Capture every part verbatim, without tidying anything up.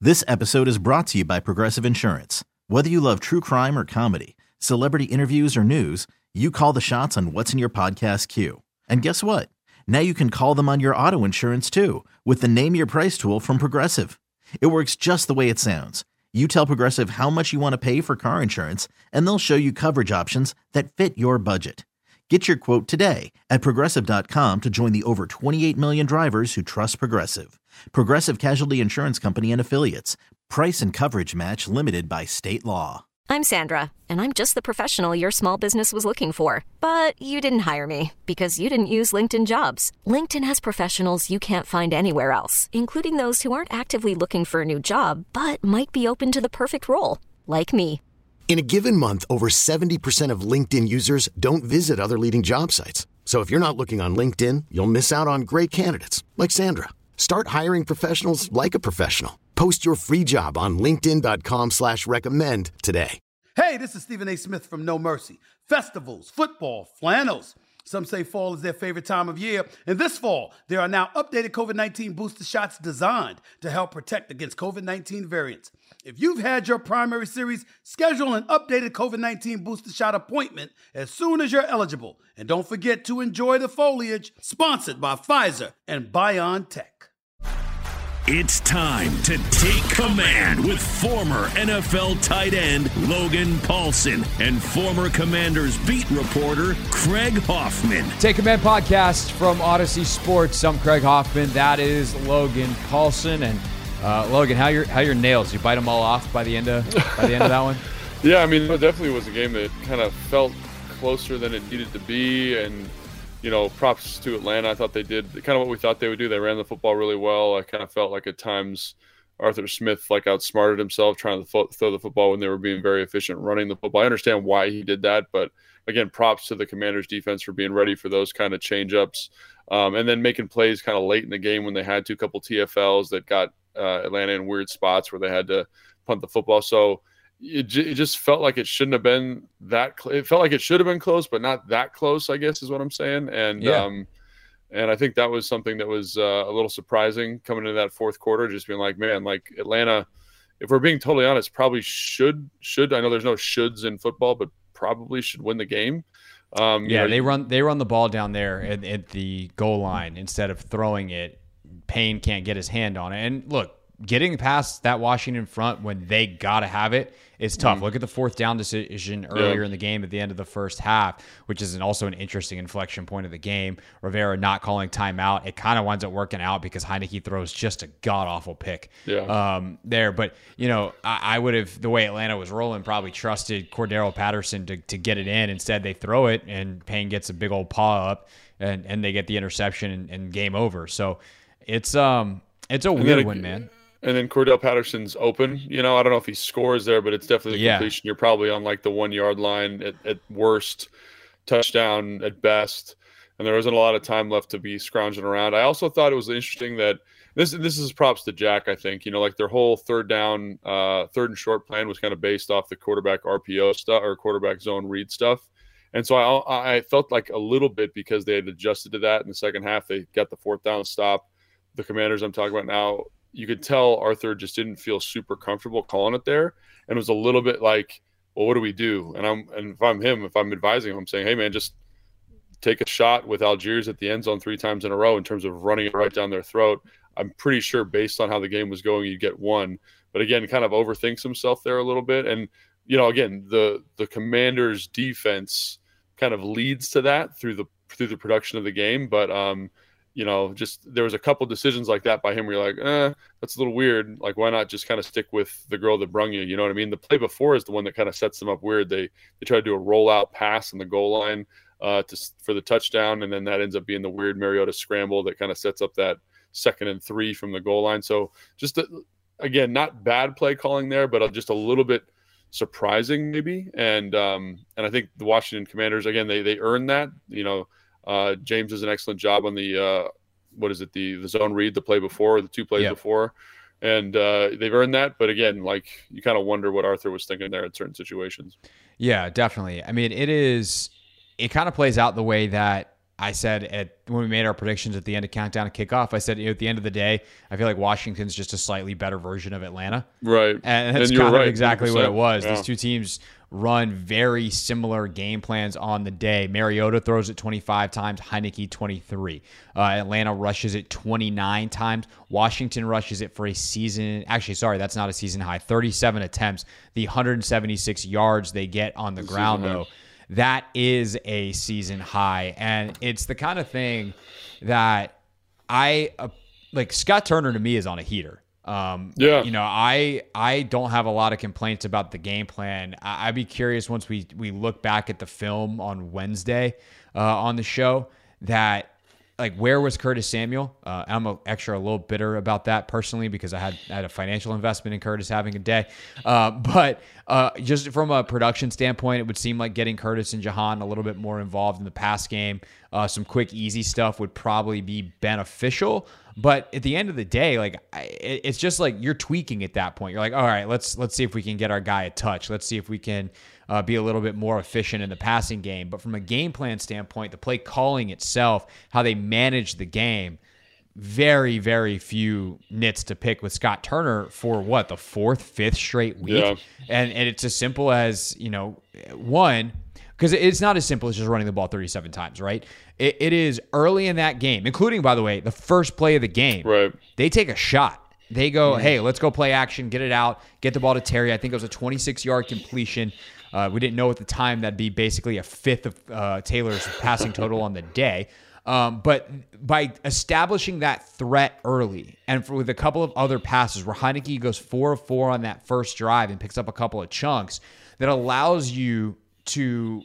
This episode is brought to you by Progressive Insurance. Whether you love true crime or comedy, celebrity interviews or news, you call the shots on what's in your podcast queue. And guess what? Now you can call them on your auto insurance too with the Name Your Price tool from Progressive. It works just the way it sounds. You tell Progressive how much you want to pay for car insurance, and they'll show you coverage options that fit your budget. Get your quote today at progressive dot com to join the over twenty-eight million drivers who trust Progressive. Progressive Casualty Insurance Company and Affiliates. Price and coverage match limited by state law. I'm Sandra, and I'm just the professional your small business was looking for. But you didn't hire me because you didn't use LinkedIn Jobs. LinkedIn has professionals you can't find anywhere else, including those who aren't actively looking for a new job, but might be open to the perfect role, like me. In a given month, over seventy percent of LinkedIn users don't visit other leading job sites. So if you're not looking on LinkedIn, you'll miss out on great candidates like Sandra. Start hiring professionals like a professional. Post your free job on linkedin dot com slash recommend today. Hey, this is Stephen A. Smith from No Mercy. Festivals, football, flannels. Some say fall is their favorite time of year. And this fall, there are now updated COVID nineteen booster shots designed to help protect against COVID nineteen variants. If you've had your primary series, schedule an updated COVID nineteen booster shot appointment as soon as you're eligible. And don't forget to enjoy the foliage. Sponsored by Pfizer and BioNTech. It's time to take command with former N F L tight end Logan Paulsen and former Commanders beat reporter Craig Hoffman. Take Command podcast from Odyssey Sports. I'm Craig Hoffman. That is Logan Paulsen. And uh, Logan, how your how your nails? You bite them all off by the end of by the end of that one? Yeah, I mean, it definitely was a game that kind of felt closer than it needed to be, and you know, props to Atlanta. I thought they did kind of what we thought they would do. They ran the football really well. I kind of felt like at times Arthur Smith like outsmarted himself trying to fo- throw the football when they were being very efficient running the football. I understand why he did that, but again, props to the Commanders defense for being ready for those kind of change-ups, um, and then making plays kind of late in the game when they had to, a couple T F Ls that got uh, Atlanta in weird spots where they had to punt the football. So It, j- it just felt like it shouldn't have been that cl- it felt like it should have been close, but not that close, I guess is what I'm saying. And yeah. um, and I think that was something that was uh, a little surprising coming into that fourth quarter, just being like, man, like Atlanta, if we're being totally honest, probably should should I know there's no shoulds in football, but probably should win the game. Um, yeah, you know, they run they run the ball down there at, at the goal line instead of throwing it. Payne can't get his hand on it. And look, getting past that Washington front when they got to have it is tough. Mm. Look at the fourth down decision earlier yeah. in the game at the end of the first half, which is an, also an interesting inflection point of the game. Rivera not calling timeout. It kind of winds up working out because Heineke throws just a god-awful pick yeah. um, there. But, you know, I, I would have, the way Atlanta was rolling, probably trusted Cordero Patterson to, to get it in. Instead, they throw it, and Payne gets a big old paw up, and, and they get the interception, and, and game over. So it's um it's a and weird it, one, man. And then Cordell Patterson's open. You know, I don't know if he scores there, but it's definitely a yeah. completion. You're probably on like the one-yard line at, at worst, touchdown at best. And there wasn't a lot of time left to be scrounging around. I also thought it was interesting that this this is props to Jack, I think. You know, like their whole third down, uh, third and short plan was kind of based off the quarterback R P O stuff or quarterback zone read stuff. And so I, I felt like a little bit because they had adjusted to that in the second half. They got the fourth down stop. The Commanders I'm talking about now, you could tell Arthur just didn't feel super comfortable calling it there, and it was a little bit like, well, what do we do? And I'm and if I'm him, if I'm advising him, I'm saying, hey man, just take a shot with Algiers at the end zone three times in a row in terms of running it right down their throat. I'm pretty sure based on how the game was going, you get one. But again, kind of overthinks himself there a little bit. And you know, again, the the Commanders defense kind of leads to that through the through the production of the game. But um you know, just there was a couple decisions like that by him where you're like, eh, that's a little weird. Like, why not just kind of stick with the girl that brung you? You know what I mean? The play before is the one that kind of sets them up weird. They they try to do a rollout pass on the goal line uh, to for the touchdown, and then that ends up being the weird Mariota scramble that kind of sets up that second and three from the goal line. So just, a, again, not bad play calling there, but just a little bit surprising maybe. And um, and I think the Washington Commanders, again, they they earned that, you know. Uh, James does an excellent job on the uh, what is it the the zone read, the play before, the two plays yep. before, and uh, they've earned that. But again, like you kind of wonder what Arthur was thinking there in certain situations. Yeah, definitely. I mean, it is. It kind of plays out the way that I said at when we made our predictions at the end of countdown and kickoff, I said, you know, at the end of the day, I feel like Washington's just a slightly better version of Atlanta. Right. And that's and kind right, of exactly what it was. Yeah. These two teams run very similar game plans on the day. Mariota throws it twenty-five times, Heineke twenty-three. Uh, Atlanta rushes it twenty-nine times. Washington rushes it for a season. Actually, sorry, that's not a season high. thirty-seven attempts. The one hundred seventy-six yards they get on the This ground, season though, high. that is a season high. And it's the kind of thing that I, uh, like, Scott Turner to me is on a heater. Um, Yeah. You know, I I don't have a lot of complaints about the game plan. I, I'd be curious once we we look back at the film on Wednesday uh, on the show that, like, where was Curtis Samuel? Uh, I'm a, extra a little bitter about that personally because I had I had a financial investment in Curtis having a day. Uh, but uh, just from a production standpoint, it would seem like getting Curtis and Jahan a little bit more involved in the pass game, uh, some quick, easy stuff would probably be beneficial. But at the end of the day, like I, it- it's just like you're tweaking at that point. You're like, all right, let's let's see if we can get our guy a touch. Let's see if we can uh, be a little bit more efficient in the passing game. But from a game plan standpoint, the play calling itself, how they manage the game, very, very few nits to pick with Scott Turner for what, the fourth, fifth straight week. Yeah. And and it's as simple as, you know, one, because it's not as simple as just running the ball thirty-seven times, right? It, it is early in that game, including, by the way, the first play of the game. Right. They take a shot. They go, hey, let's go play action, get it out, get the ball to Terry. I think it was a twenty-six-yard completion. Uh, we didn't know at the time that'd be basically a fifth of uh, Taylor's passing total on the day. Um, but by establishing that threat early, and for, with a couple of other passes where Heineke goes four of four on that first drive and picks up a couple of chunks, that allows you to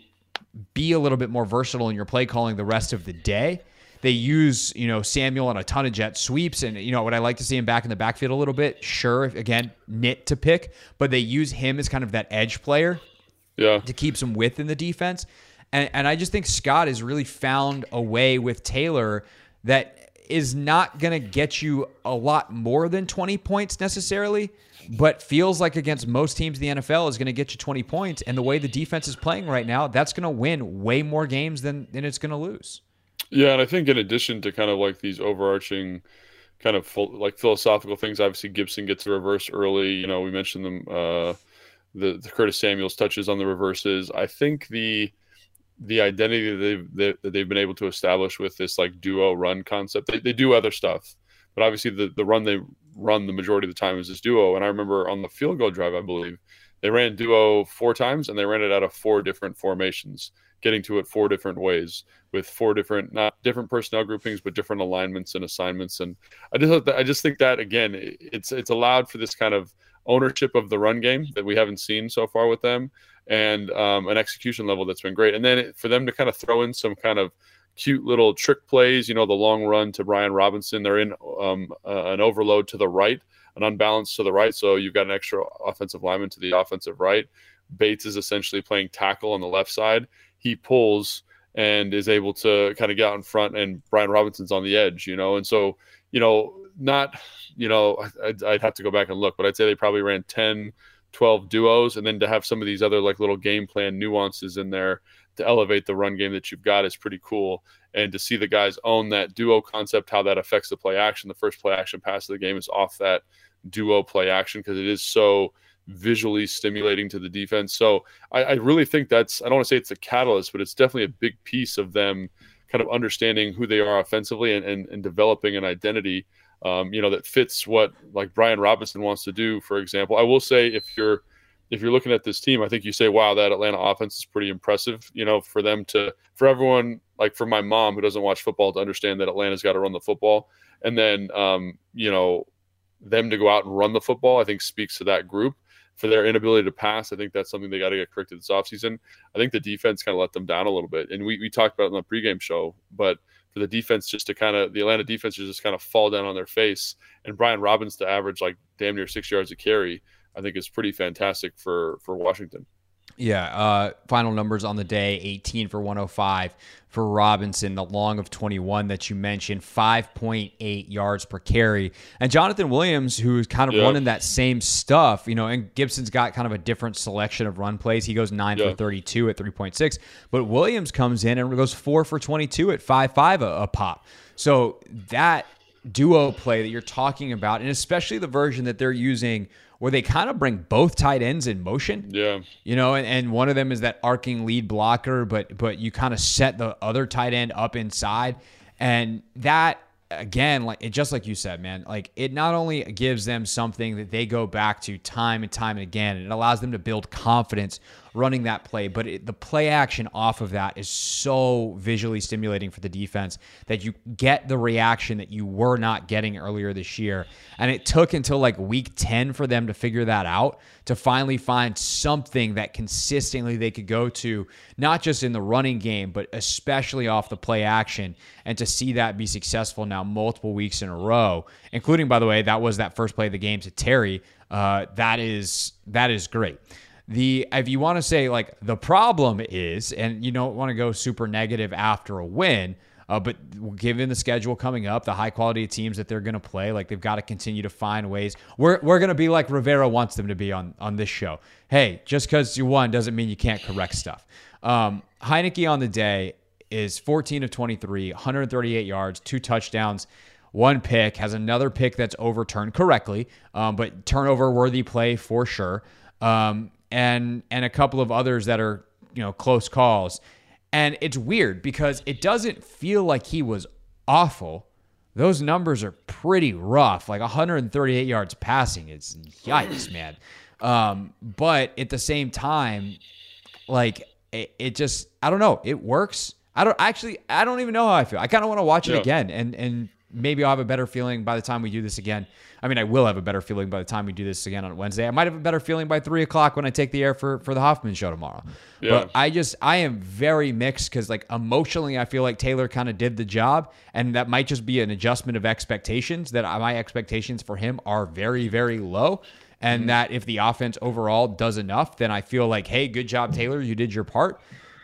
be a little bit more versatile in your play calling the rest of the day. They use, you know, Samuel on a ton of jet sweeps, and, you know, would I like to see him back in the backfield a little bit? Sure. Again, nit to pick, but they use him as kind of that edge player Yeah. to keep some width in the defense. And, and I just think Scott has really found a way with Taylor that is not going to get you a lot more than twenty points necessarily, but feels like against most teams in the N F L is going to get you twenty points. And the way the defense is playing right now, that's going to win way more games than, than it's going to lose. Yeah, and I think in addition to kind of like these overarching kind of full, like philosophical things, obviously Gibson gets a reverse early. You know, we mentioned them, uh, the, the Curtis Samuels touches on the reverses. I think the the identity that they've that, that they've been able to establish with this like duo run concept, they, they do other stuff, but obviously the the run they run the majority of the time is this duo. And I remember on the field goal drive, I believe they ran duo four times and they ran it out of four different formations, getting to it four different ways with four different, not different personnel groupings, but different alignments and assignments. And I just, I just think that again, it's, it's allowed for this kind of ownership of the run game that we haven't seen so far with them, and um, an execution level that's been great. And then it, for them to kind of throw in some kind of cute little trick plays, you know, the long run to Brian Robinson, they're in um, uh, an overload to the right, an unbalance to the right. So you've got an extra offensive lineman to the offensive right. Bates is essentially playing tackle on the left side. He pulls and is able to kind of get out in front, and Brian Robinson's on the edge, you know? And so, you know, not, you know, I'd, I'd have to go back and look, but I'd say they probably ran ten, twelve duos. And then to have some of these other like little game plan nuances in there to elevate the run game that you've got is pretty cool. And to see the guys own that duo concept, how that affects the play action, the first play action pass of the game is off that duo play action because it is so visually stimulating to the defense. So I, I really think that's, I don't want to say it's a catalyst, but it's definitely a big piece of them kind of understanding who they are offensively and, and, and developing an identity, um, you know, that fits what like Brian Robinson wants to do, for example. I will say if you're, if you're looking at this team, I think you say, wow, that Atlanta offense is pretty impressive, you know, for them to, for everyone, like for my mom who doesn't watch football to understand that Atlanta's got to run the football. And then, um, you know, them to go out and run the football, I think speaks to that group. For their inability to pass, I think that's something they got to get corrected this offseason. I think the defense kind of let them down a little bit. And we, we talked about it on the pregame show, but for the defense just to kind of, the Atlanta defense to just kind of fall down on their face, and Brian Robinson to average like damn near six yards a carry, I think is pretty fantastic for, for Washington. Yeah, uh, final numbers on the day, eighteen for one oh five for Robinson, the long of twenty-one that you mentioned, five point eight yards per carry. And Jonathan Williams, who's kind of yeah. running that same stuff, you know, and Gibson's got kind of a different selection of run plays. He goes nine yeah. for thirty-two at three point six, but Williams comes in and goes four for twenty-two at five five a, a pop. So that duo play that you're talking about, and especially the version that they're using where they kind of bring both tight ends in motion. Yeah. You know, and, and one of them is that arcing lead blocker, but but you kind of set the other tight end up inside. And that, again, like it just like you said, man, like it not only gives them something that they go back to time and time and again, and it allows them to build confidence running that play, but it, the play action off of that is so visually stimulating for the defense that you get the reaction that you were not getting earlier this year. And it took until like week ten for them to figure that out, to finally find something that consistently they could go to, not just in the running game, but especially off the play action, and to see that be successful now multiple weeks in a row, including, by the way, that was that first play of the game to Terry. Uh, that is that is great. The if you want to say like the problem is, and you don't want to go super negative after a win, uh, but given the schedule coming up, the high quality of teams that they're going to play, like they've got to continue to find ways. We're we're going to be like Rivera wants them to be on on this show. Hey, just because you won doesn't mean you can't correct stuff. Um, Heinicke on the day is fourteen of twenty-three, one hundred thirty-eight yards, two touchdowns, one pick, has another pick that's overturned correctly, um, but turnover worthy play for sure. Um, and and a couple of others that are, you know, close calls. And it's weird because it doesn't feel like he was awful. Those numbers are pretty rough, like one hundred thirty-eight yards passing. It's yikes, man. Um, but at the same time, like it, it just, I don't know, it works. I don't actually, I don't even know how I feel. I kind of want to watch it yeah. again, and and maybe I'll have a better feeling by the time we do this again. I mean, I will have a better feeling by the time we do this again on Wednesday. I might have a better feeling by three o'clock when I take the air for, for the Hoffman show tomorrow. Yeah. But I just, I am very mixed because, like, emotionally, I feel like Taylor kind of did the job, and that might just be an adjustment of expectations, that my expectations for him are very, very low. And mm-hmm. that if the offense overall does enough, then I feel like, hey, good job, Taylor. You did your part.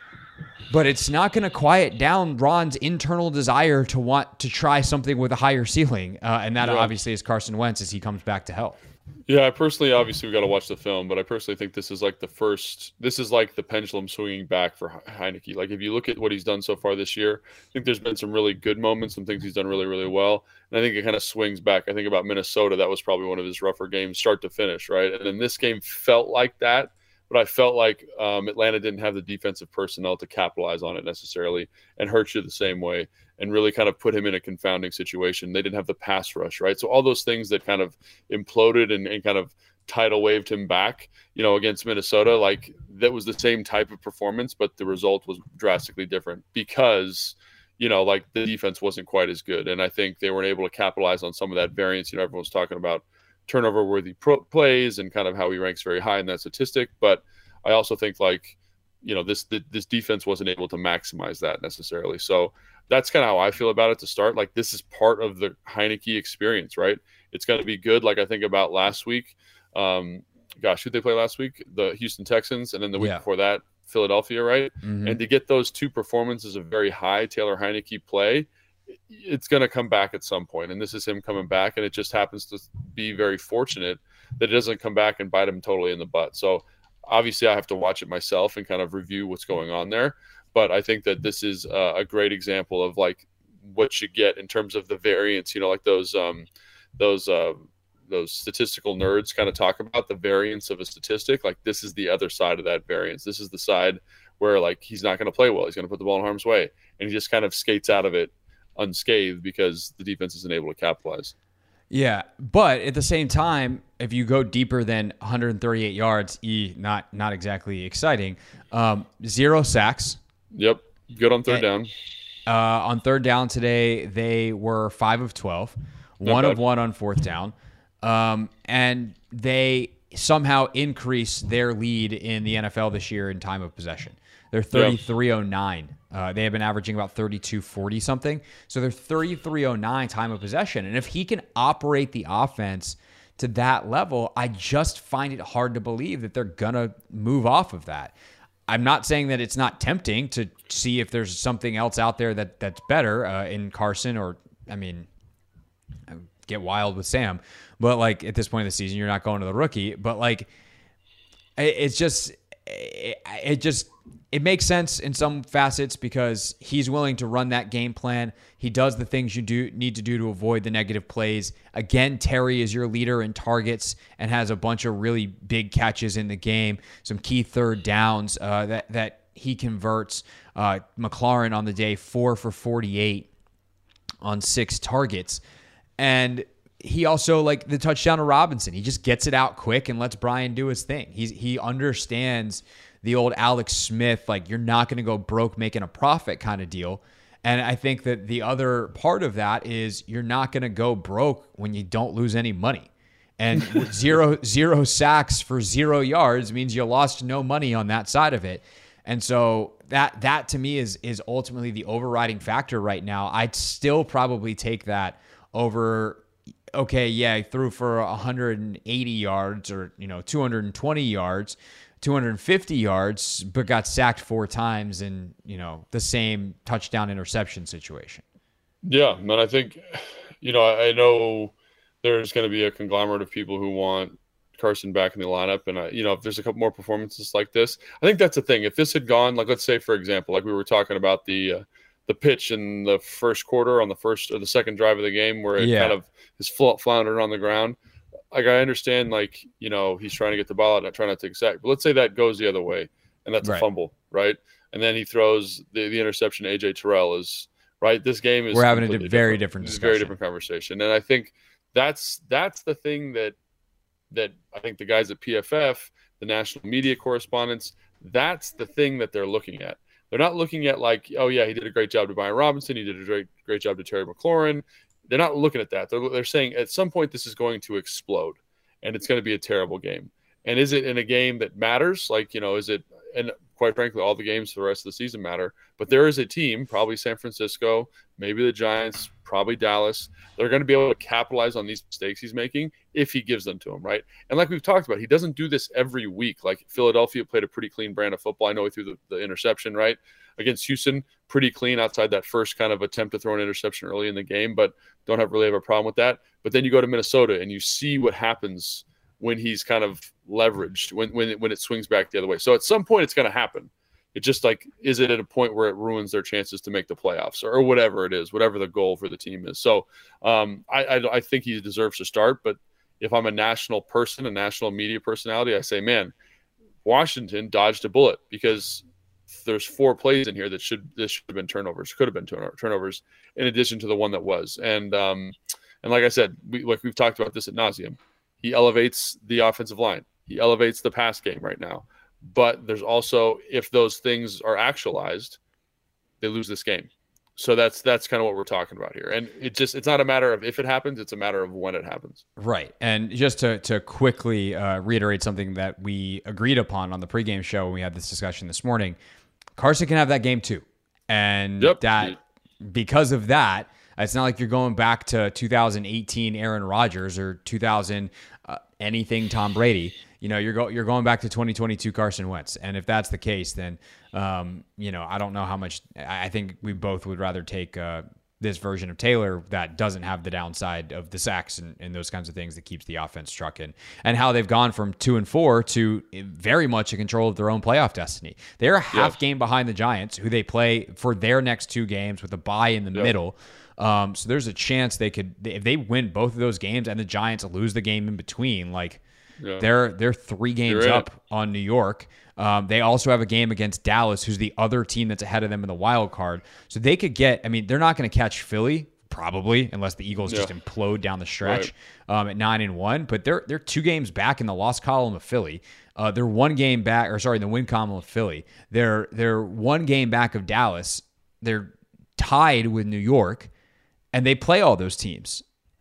But it's not going to quiet down Ron's internal desire to want to try something with a higher ceiling. Uh, and that yeah. obviously is Carson Wentz as he comes back to health. Yeah, I personally, obviously, we got to watch the film, but I personally think this is like the first, this is like the pendulum swinging back for Heinicke. Like, if you look at what he's done so far this year, I think there's been some really good moments, some things he's done really, really well. And I think it kind of swings back. I think about Minnesota, that was probably one of his rougher games, start to finish, right? And then this game felt like that. But I felt like um, Atlanta didn't have the defensive personnel to capitalize on it necessarily, and hurt you the same way, and really kind of put him in a confounding situation. They didn't have the pass rush, right? So all those things that kind of imploded and, and kind of tidal waved him back, you know, against Minnesota, like that was the same type of performance, but the result was drastically different because, you know, like the defense wasn't quite as good. And I think they weren't able to capitalize on some of that variance. You know, everyone was talking about turnover worthy pro- plays and kind of how he ranks very high in that statistic. But I also think like, you know, this, the, this defense wasn't able to maximize that necessarily. So that's kind of how I feel about it to start. Like, this is part of the Heinicke experience, right? It's going to be good. Like I think about last week, um, gosh, who'd they play last week? The Houston Texans. And then the week yeah. before that, Philadelphia, right? Mm-hmm. And to get those two performances of very high Taylor Heinicke play, it's going to come back at some point. And this is him coming back. And it just happens to be very fortunate that it doesn't come back and bite him totally in the butt. So obviously I have to watch it myself and kind of review what's going on there. But I think that this is uh, a great example of like what you get in terms of the variance, you know, like those, um, those, uh, those statistical nerds kind of talk about the variance of a statistic. Like, this is the other side of that variance. This is the side where like, he's not going to play well. He's going to put the ball in harm's way, and he just kind of skates out of it unscathed because the defense isn't able to capitalize. Yeah, but at the same time, if you go deeper than one hundred thirty-eight yards, e not not exactly exciting. Um, zero sacks. Yep, good on third and, down. Uh, on third down today, they were five of twelve, not one bad. of one on fourth down, um, and they somehow increased their lead in the N F L this year in time of possession. They're thirty-three oh nine. Uh, they have been averaging about thirty-two forty something. So they're thirty-three oh nine time of possession. And if he can operate the offense to that level, I just find it hard to believe that they're going to move off of that. I'm not saying that it's not tempting to see if there's something else out there that that's better uh, in Carson, or, I mean, get wild with Sam. But, like, at this point in the season, you're not going to the rookie. But, like, it, it's just it, it just it makes sense in some facets because he's willing to run that game plan. He does the things you do need to do to avoid the negative plays. Again, Terry is your leader in targets and has a bunch of really big catches in the game, some key third downs uh, that, that he converts. Uh, McLaurin on the day, four for forty-eight on six targets. And he also, like the touchdown to Robinson, he just gets it out quick and lets Brian do his thing. He's, he understands the old Alex Smith, like you're not going to go broke making a profit kind of deal. And I think that the other part of that is you're not going to go broke when you don't lose any money. And zero zero sacks for zero yards means you lost no money on that side of it. And so that that to me is is ultimately the overriding factor right now. I'd still probably take that over, okay, yeah, he threw for one hundred eighty yards or, you know, two hundred twenty yards, two hundred fifty yards, but got sacked four times in, you know, the same touchdown interception situation. Yeah, man, I think, you know, I know there's going to be a conglomerate of people who want Carson back in the lineup. And, I, you know, if there's a couple more performances like this, I think that's the thing. If this had gone, like, let's say, for example, like we were talking about the uh, the pitch in the first quarter on the first or the second drive of the game where it yeah. kind of is floundering on the ground. Like, I understand, like, you know, he's trying to get the ball out, not trying not to take a sack. But let's say that goes the other way, and that's right. a fumble, right? And then he throws the, the interception. A J Terrell is right. This game is we're having a very different, different discussion. very different conversation, and I think that's that's the thing that that I think the guys at P F F, the national media correspondents, that's the thing that they're looking at. They're not looking at like, oh yeah, he did a great job to Brian Robinson, he did a great great job to Terry McLaurin. They're not looking at that. They're, they're saying at some point this is going to explode and it's going to be a terrible game. And is it in a game that matters? Like, you know, is it, and quite frankly, all the games for the rest of the season matter. But there is a team, probably San Francisco, maybe the Giants, probably Dallas. They're going to be able to capitalize on these mistakes he's making if he gives them to them, right? And like we've talked about, he doesn't do this every week. Like Philadelphia played a pretty clean brand of football. I know he threw the, the interception, right? Against Houston, pretty clean outside that first kind of attempt to throw an interception early in the game, but don't have really have a problem with that. But then you go to Minnesota and you see what happens when he's kind of leveraged, when when it, when it swings back the other way. So at some point it's going to happen. It just like, is it at a point where it ruins their chances to make the playoffs or, or whatever it is, whatever the goal for the team is. So um, I, I I think he deserves to start. But if I'm a national person, a national media personality, I say, man, Washington dodged a bullet because there's four plays in here that should this should have been turnovers, could have been turnovers, in addition to the one that was. And um, and like I said, we, like we've talked about this ad nauseum. He elevates the offensive line. He elevates the pass game right now. But there's also, if those things are actualized, they lose this game. So that's that's kind of what we're talking about here. And it just it's not a matter of if it happens, it's a matter of when it happens. Right. And just to to quickly uh, reiterate something that we agreed upon on the pregame show when we had this discussion this morning, Carson can have that game too. And yep. that because of that, it's not like you're going back to two thousand eighteen Aaron Rodgers or two thousand uh, anything Tom Brady. You know, you're go, you're going back to twenty twenty-two Carson Wentz. And if that's the case, then, um, you know, I don't know how much – I think we both would rather take uh, this version of Taylor that doesn't have the downside of the sacks and, and those kinds of things that keeps the offense trucking. And how they've gone from two and four to very much in control of their own playoff destiny. They're a half yep. game behind the Giants, who they play for their next two games with a bye in the yep. middle. Um, so there's a chance they could, if they win both of those games and the Giants lose the game in between, like yeah. they're they're three games up on New York. Um, they also have a game against Dallas, who's the other team that's ahead of them in the wild card. So they could get, I mean, they're not going to catch Philly probably unless the Eagles yeah. just implode down the stretch right. um, at nine and one. But they're they're two games back in the loss column of Philly. Uh, they're one game back, or sorry, the win column of Philly. They're they're one game back of Dallas. They're tied with New York. And they play all those teams.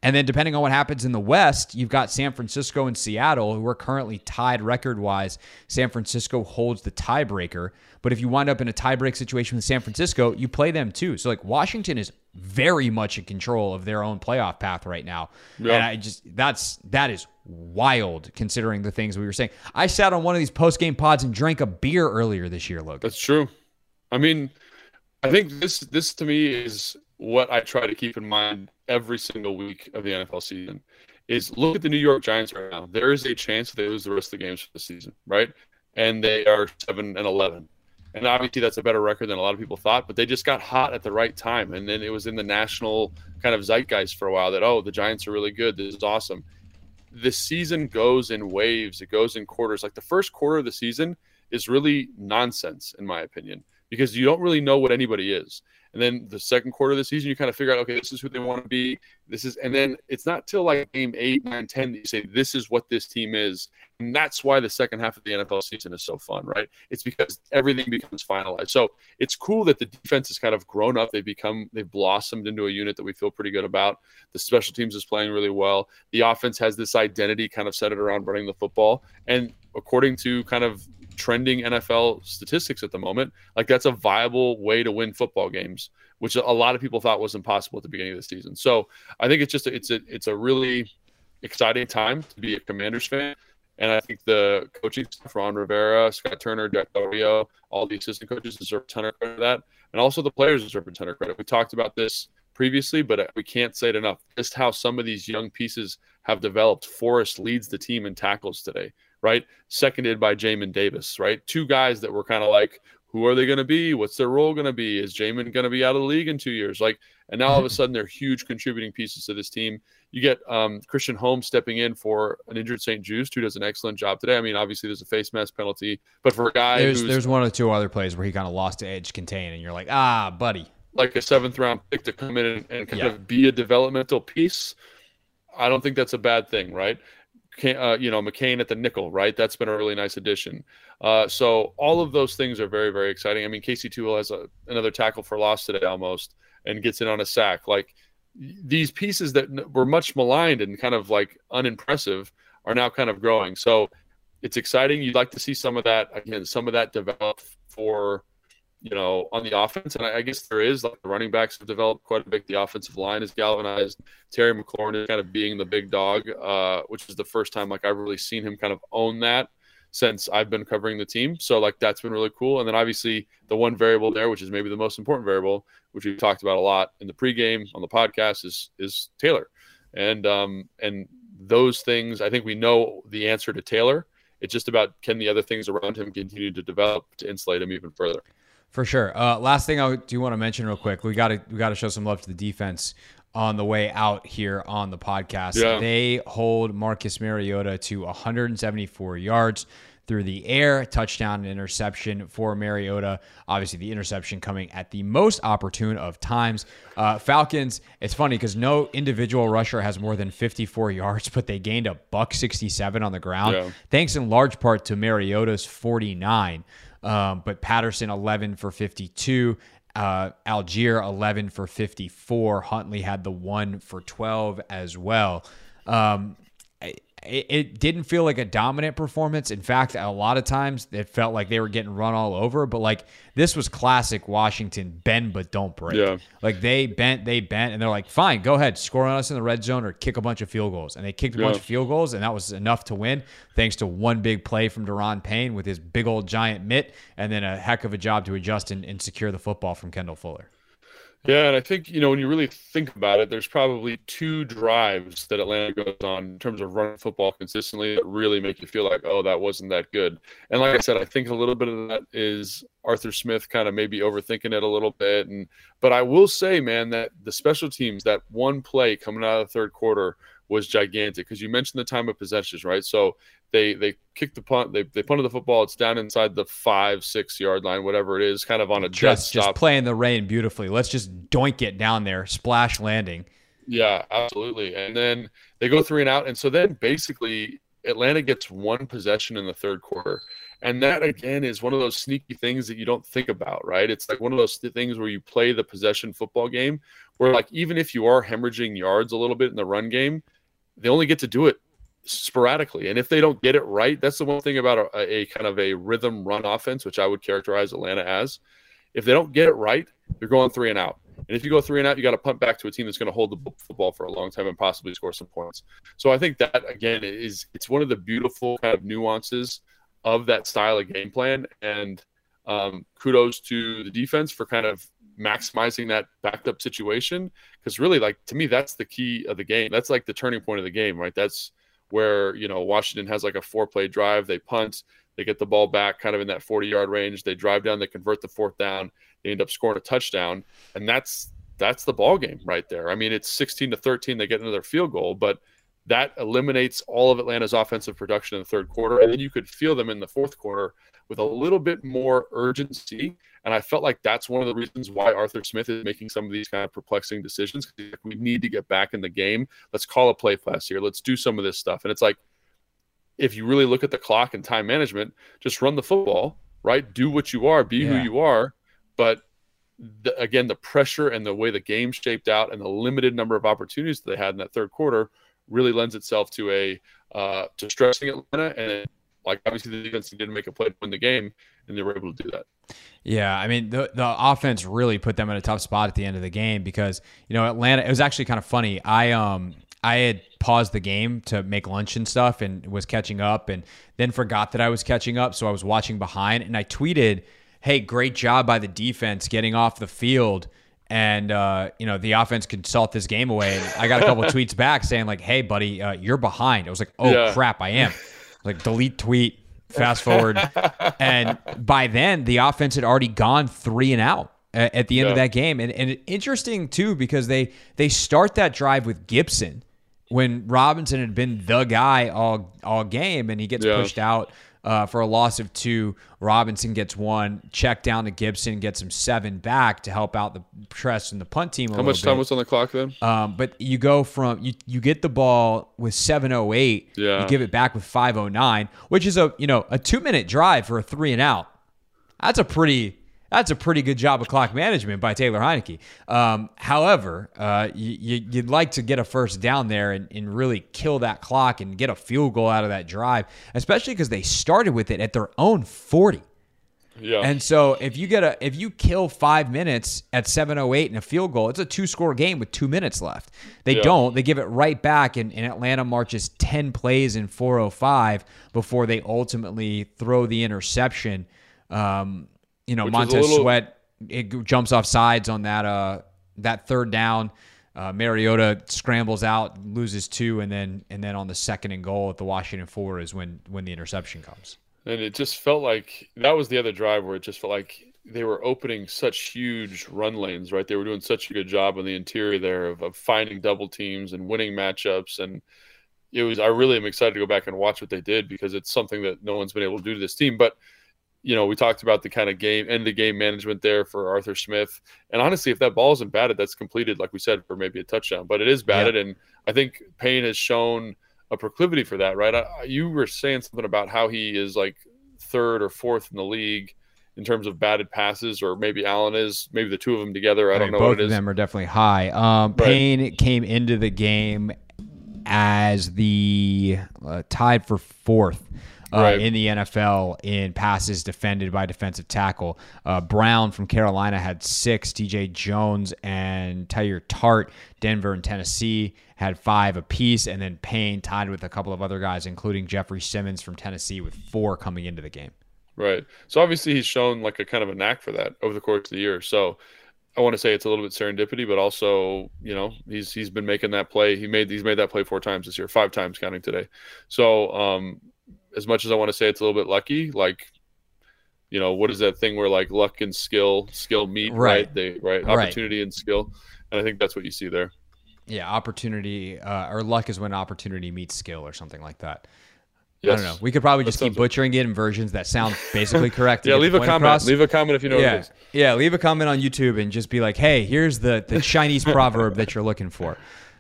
And then depending on what happens in the West, you've got San Francisco and Seattle, who are currently tied record-wise. San Francisco holds the tiebreaker. But if you wind up in a tiebreak situation with San Francisco, you play them too. So like Washington is very much in control of their own playoff path right now. Yep. And I just that's that is wild considering the things we were saying. I sat on one of these post-game pods and drank a beer earlier this year, Logan. That's true. I mean, I think this this to me is what I try to keep in mind every single week of the N F L season is look at the New York Giants right now. There is a chance they lose the rest of the games for the season, right? And they are seven and eleven. And obviously that's a better record than a lot of people thought, but they just got hot at the right time. And then it was in the national kind of zeitgeist for a while that, oh, the Giants are really good. This is awesome. The season goes in waves. It goes in quarters. Like the first quarter of the season is really nonsense, in my opinion, because you don't really know what anybody is. And then the second quarter of the season, you kind of figure out, okay, this is who they want to be. This is, and then it's not till like game eight, nine, ten that you say, this is what this team is. And that's why the second half of the N F L season is so fun, right? It's because everything becomes finalized. So it's cool that the defense has kind of grown up. They've become, they've blossomed into a unit that we feel pretty good about. The special teams is playing really well. The offense has this identity kind of centered around running the football. And according to kind of trending N F L statistics at the moment, like that's a viable way to win football games, which a lot of people thought was impossible at the beginning of the season. So I think it's just a, it's a it's a really exciting time to be a Commanders fan, and I think the coaching staff, Ron Rivera, Scott Turner, Jack Del Rio, all the assistant coaches deserve a ton of credit for that, and also the players deserve a ton of credit. We talked about this previously, but we can't say it enough. Just how some of these young pieces have developed. Forrest leads the team in tackles today, right? Seconded by Jamin Davis, right? Two guys that were kind of like, who are they going to be? What's their role going to be? Is Jamin going to be out of the league in two years? Like, and now all of a sudden they're huge contributing pieces to this team. You get um, Christian Holmes stepping in for an injured Saint Juste, who does an excellent job today. I mean, obviously there's a face mask penalty, but for a guy there's who's there's one or two other plays where he kind of lost to edge contain, and you're like, ah, buddy, like a seventh round pick to come in and, and kind yeah. of be a developmental piece. I don't think that's a bad thing, right? Uh, you know, McCain at the nickel, right? That's been a really nice addition. Uh, so all of those things are very, very exciting. I mean, Casey Toohill has a, another tackle for loss today almost and gets in on a sack. Like these pieces that were much maligned and kind of like unimpressive are now kind of growing. So it's exciting. You'd like to see some of that, again, some of that develop for, you know, on the offense. And I, I guess there is, like the running backs have developed quite a bit. The offensive line is galvanized. Terry McLaurin is kind of being the big dog, uh, which is the first time like I've really seen him kind of own that since I've been covering the team. So like that's been really cool. And then obviously the one variable there, which is maybe the most important variable, which we've talked about a lot in the pregame on the podcast, is is Taylor. And um and those things, I think we know the answer to Taylor. It's just about, can the other things around him continue to develop to insulate him even further? For sure. Uh, last thing I do want to mention real quick, we got to we got to show some love to the defense on the way out here on the podcast. Yeah. They hold Marcus Mariota to one hundred seventy-four yards through the air, touchdown and interception for Mariota. Obviously, the interception coming at the most opportune of times. Uh, Falcons, it's funny because no individual rusher has more than fifty-four yards, but they gained a buck sixty-seven on the ground, yeah. thanks in large part to Mariota's forty-nine. Um, but Patterson, eleven for fifty-two. Uh, Algier, eleven for fifty-four. Huntley had the one for twelve as well. Um, it, it didn't feel like a dominant performance. In fact, a lot of times it felt like they were getting run all over. But like this was classic Washington, bend but don't break. Yeah. Like they bent, they bent, and they're like, fine, go ahead, score on us in the red zone or kick a bunch of field goals. And they kicked a Yeah. bunch of field goals, and that was enough to win, thanks to one big play from Daron Payne with his big old giant mitt, and then a heck of a job to adjust and, and secure the football from Kendall Fuller. Yeah, and I think, you know, when you really think about it, there's probably two drives that Atlanta goes on in terms of running football consistently that really make you feel like, oh, that wasn't that good. And like I said, I think a little bit of that is Arthur Smith kind of maybe overthinking it a little bit. And but I will say, man, that the special teams, that one play coming out of the third quarter was gigantic, because you mentioned the time of possessions, right? So they they kicked the punt, they they punted the football, it's down inside the five, six yard line, whatever it is, kind of on a jet Just, stop. just playing the rain beautifully. Let's just doink it down there, splash landing. Yeah, absolutely. And then they go three and out. And so then basically Atlanta gets one possession in the third quarter. And that, again, is one of those sneaky things that you don't think about, right? It's like one of those things where you play the possession football game where, like, even if you are hemorrhaging yards a little bit in the run game, they only get to do it sporadically. And if they don't get it right, that's the one thing about a, a kind of a rhythm run offense, which I would characterize Atlanta as. If they don't get it right, you're going three and out. And if you go three and out, you got to punt back to a team that's going to hold the football for a long time and possibly score some points. So I think that, again, is it's one of the beautiful kind of nuances of that style of game plan. And um, kudos to the defense for kind of maximizing that backed up situation. Because really, like, to me, that's the key of the game. That's like the turning point of the game, right? That's where, you know, Washington has like a four play drive. They punt, they get the ball back kind of in that forty yard range. They drive down, they convert the fourth down. They end up scoring a touchdown. And that's, that's the ball game right there. I mean, it's sixteen to thirteen. They get another field goal, but that eliminates all of Atlanta's offensive production in the third quarter. And then you could feel them in the fourth quarter with a little bit more urgency. And I felt like that's one of the reasons why Arthur Smith is making some of these kind of perplexing decisions. We need to get back in the game. Let's call a play pass here. Let's do some of this stuff. And it's like, if you really look at the clock and time management, just run the football, right? Do what you are, be yeah. who you are. But the, again, the pressure and the way the game shaped out and the limited number of opportunities that they had in that third quarter really lends itself to a uh, to stressing Atlanta. And like, obviously the defense didn't make a play to win the game, and they were able to do that. Yeah, I mean, the the offense really put them in a tough spot at the end of the game because, you know, Atlanta, it was actually kind of funny. I um I had paused the game to make lunch and stuff and was catching up and then forgot that I was catching up, so I was watching behind, and I tweeted, hey, great job by the defense getting off the field, and uh, you know, the offense could salt this game away. And I got a couple tweets back saying like, hey, buddy, uh, you're behind. I was like, oh, yeah. crap, I am. Like, delete tweet. Fast forward. And by then, the offense had already gone three and out at, at the end yeah. of that game. And, and interesting, too, because they they start that drive with Gibson when Robinson had been the guy all all game, and he gets yeah. pushed out uh, for a loss of two. Robinson gets one. Check down to Gibson, gets him seven back to help out the press and the punt team a How much bit. time was on the clock then? Um, but you go from you you get the ball with seven oh eight, yeah. you give it back with five oh nine, which is a you know a two minute drive for a three and out. That's a pretty that's a pretty good job of clock management by Taylor Heinicke. Um, however, uh, you, you'd like to get a first down there and, and really kill that clock and get a field goal out of that drive, especially because they started with it at their own forty. Yeah. And so if you get a if you kill five minutes at seven oh eight and a field goal, it's a two-score game with two minutes left. They yeah. don't. They give it right back, and, and Atlanta marches ten plays in four oh five before they ultimately throw the interception. Um, you know, Which Montez little... Sweat, it jumps off sides on that uh that third down. Uh, Mariota scrambles out, loses two, and then and then on the second and goal at the Washington four is when when the interception comes. And it just felt like that was the other drive where it just felt like they were opening such huge run lanes, right? They were doing such a good job on the interior there of, of finding double teams and winning matchups. And it was, I really am excited to go back and watch what they did because it's something that no one's been able to do to this team. But, you know, we talked about the kind of game, end of game management there for Arthur Smith. And honestly, if that ball isn't batted, that's completed, like we said, for maybe a touchdown. But it is batted. Yeah. And I think Payne has shown a proclivity for that, right? I, you were saying something about how he is like third or fourth in the league in terms of batted passes, or maybe Allen is, maybe the two of them together. I, I don't know both what it is. Both of them are definitely high. Um, right. Payne came into the game as the uh, tied for fourth uh, right. in the N F L in passes defended by defensive tackle. Uh, Brown from Carolina had six. T J Jones and Tyler Tart, Denver and Tennessee, had five apiece, and then Payne tied with a couple of other guys, including Jeffrey Simmons from Tennessee with four coming into the game. Right. So obviously he's shown like a kind of a knack for that over the course of the year. So I want to say it's a little bit serendipity, but also, you know, he's he's been making that play. He made he's made that play four times this year, five times counting today. So um, as much as I want to say it's a little bit lucky, like, you know, what is that thing where like luck and skill skill meet, right? right? They right opportunity right. and skill, and I think that's what you see there. Yeah, opportunity uh, or luck is when opportunity meets skill or something like that. Yes. I don't know. We could probably just keep butchering it in versions that sound basically correct. yeah, leave a comment. Across. Leave a comment if you know yeah. what it is. Yeah, leave a comment on YouTube and just be like, hey, here's the, the Chinese proverb that you're looking for.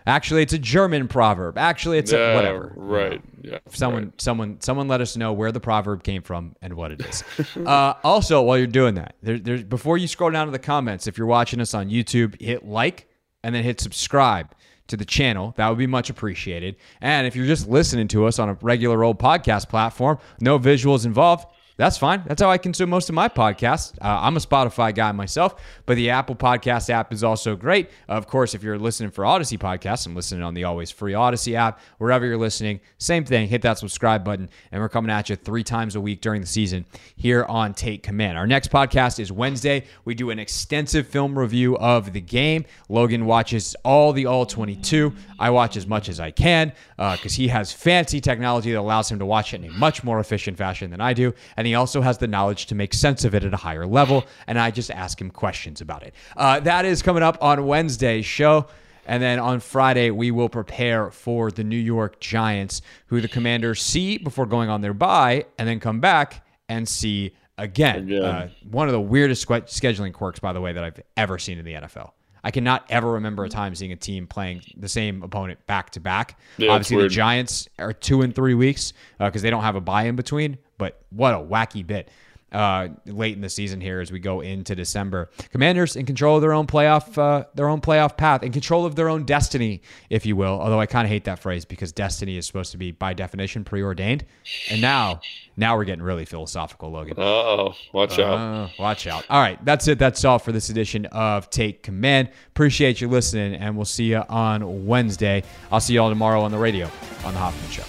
Actually, it's a German proverb. Actually, it's yeah, a whatever. Right. You know, yeah. Someone, right. someone, someone, let us know where the proverb came from and what it is. uh, also, while you're doing that, there, there, before you scroll down to the comments, if you're watching us on YouTube, hit like and then hit subscribe to the channel. That would be much appreciated. And if you're just listening to us on a regular old podcast platform, no visuals involved, that's fine. That's how I consume most of my podcasts. Uh, I'm a Spotify guy myself, but the Apple Podcast app is also great. Of course, if you're listening for Odyssey podcasts, I'm listening on the always free Odyssey app. Wherever you're listening, same thing. Hit that subscribe button, and we're coming at you three times a week during the season here on Take Command. Our next podcast is Wednesday. We do an extensive film review of the game. Logan watches all the all twenty-two. I watch as much as I can because uh, he has fancy technology that allows him to watch it in a much more efficient fashion than I do. And he also has the knowledge to make sense of it at a higher level. And I just ask him questions about it. Uh, that is coming up on Wednesday's show. And then on Friday, we will prepare for the New York Giants, who the Commanders see before going on their bye and then come back and see again. again. Uh, one of the weirdest scheduling quirks, by the way, that I've ever seen in the N F L. I cannot ever remember a time seeing a team playing the same opponent back to back. Yeah, Obviously, the Giants are two and three weeks because uh, they don't have a bye in between. But what a wacky bit uh, late in the season here as we go into December. Commanders in control of their own playoff, uh, their own playoff path, in control of their own destiny, if you will. Although I kind of hate that phrase because destiny is supposed to be by definition preordained. And now, now we're getting really philosophical, Logan. Uh-oh, watch out. Uh, watch out. All right, that's it. That's all for this edition of Take Command. Appreciate you listening, and we'll see you on Wednesday. I'll see you all tomorrow on the radio on The Hoffman Show.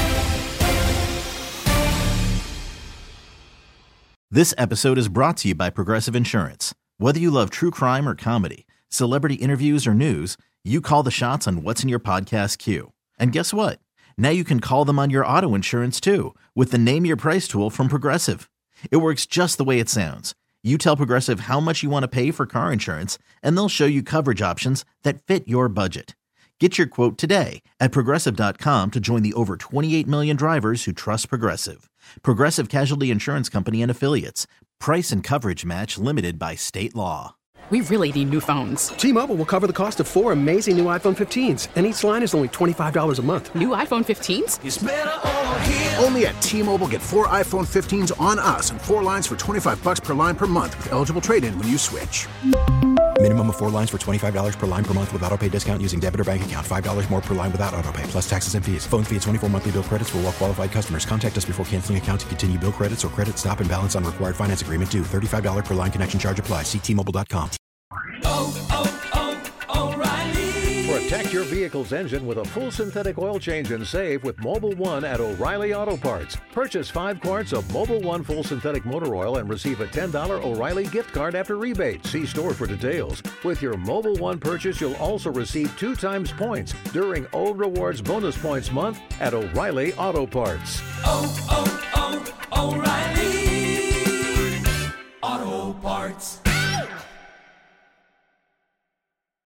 This episode is brought to you by Progressive Insurance. Whether you love true crime or comedy, celebrity interviews or news, you call the shots on what's in your podcast queue. And guess what? Now you can call them on your auto insurance too with the Name Your Price tool from Progressive. It works just the way it sounds. You tell Progressive how much you want to pay for car insurance, and they'll show you coverage options that fit your budget. Get your quote today at Progressive dot com to join the over twenty-eight million drivers who trust Progressive. Progressive Casualty Insurance Company and Affiliates. Price and coverage match limited by state law. We really need new phones. T-Mobile will cover the cost of four amazing new iPhone fifteens, and each line is only twenty-five dollars a month. New iPhone fifteens? It's better over here. Only at T-Mobile, get four iPhone fifteens on us and four lines for twenty-five dollars per line per month with eligible trade-in when you switch. Minimum of four lines for twenty-five dollars per line per month with autopay discount using debit or bank account. five dollars more per line without autopay, plus taxes and fees. Phone fee at twenty-four monthly bill credits for well-qualified customers. Contact us before canceling account to continue bill credits or credit stop and balance on required finance agreement due. thirty-five dollars per line connection charge applies. See T Mobile dot com. Oh, oh, oh, O'Reilly. Protect your vehicle's engine with a full synthetic oil change and save with Mobil one at O'Reilly Auto Parts. Purchase five quarts of Mobil one full synthetic motor oil and receive a ten dollars O'Reilly gift card after rebate. See store for details. With your Mobil one purchase, you'll also receive two times points during O Rewards Bonus Points Month at O'Reilly Auto Parts. Oh, oh, oh, O'Reilly.